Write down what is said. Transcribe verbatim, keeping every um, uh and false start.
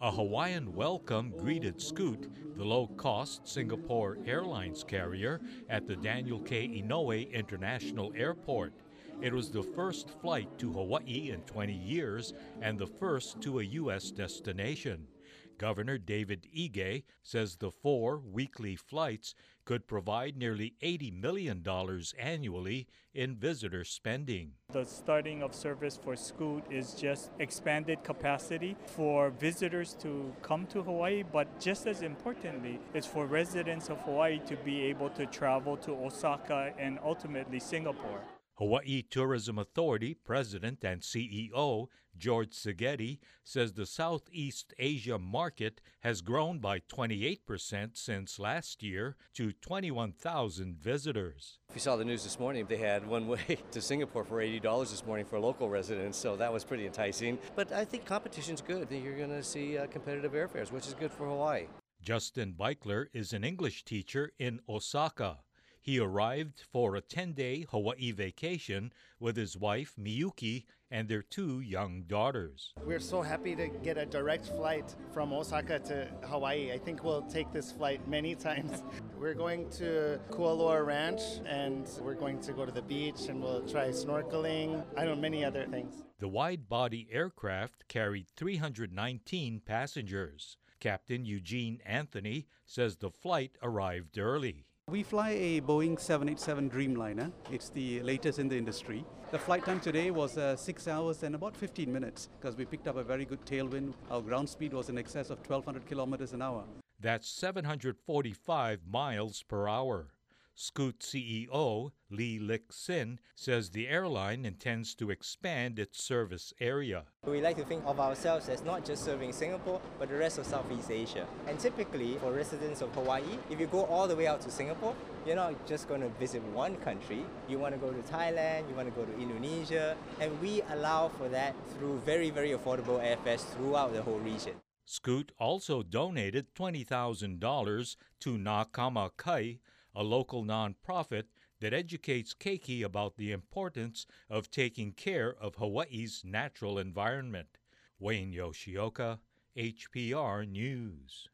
A Hawaiian welcome greeted Scoot, the low-cost Singapore Airlines carrier, at the Daniel K. Inouye International Airport. It was the first flight to Hawaii in twenty years and the first to a U S destination. Governor David Ige says the four weekly flights could provide nearly eighty million dollars annually in visitor spending. The starting of service for Scoot is just expanded capacity for visitors to come to Hawaii, but just as importantly, it's for residents of Hawaii to be able to travel to Osaka and ultimately Singapore. Hawaii Tourism Authority President and C E O George Szigeti says the Southeast Asia market has grown by twenty-eight percent since last year to twenty-one thousand visitors. If you saw the news this morning, they had one way to Singapore for eighty dollars this morning for local residents, so that was pretty enticing. But I think competition's good. You're going to see uh, competitive airfares, which is good for Hawaii. Justin Beichler is an English teacher in Osaka. He arrived for a ten-day Hawaii vacation with his wife, Miyuki, and their two young daughters. We're so happy to get a direct flight from Osaka to Hawaii. I think we'll take this flight many times. We're going to Kualoa Ranch, and we're going to go to the beach, and we'll try snorkeling. I know, many other things. The wide-body aircraft carried three hundred nineteen passengers. Captain Eugene Anthony says the flight arrived early. We fly a Boeing seven eighty-seven Dreamliner. It's the latest in the industry. The flight time today was uh, six hours and about fifteen minutes because we picked up a very good tailwind. Our ground speed was in excess of twelve hundred kilometers an hour. That's seven hundred forty-five miles per hour. Scoot C E O Lee Lik Sin says the airline intends to expand its service area. We like to think of ourselves as not just serving Singapore, but the rest of Southeast Asia. And typically, for residents of Hawaii, if you go all the way out to Singapore, you're not just going to visit one country. You want to go to Thailand, you want to go to Indonesia, and we allow for that through very, very affordable airfares throughout the whole region. Scoot also donated twenty thousand dollars to Nā Kama Kai, a local nonprofit that educates keiki about the importance of taking care of Hawaii's natural environment. Wayne Yoshioka, H P R News.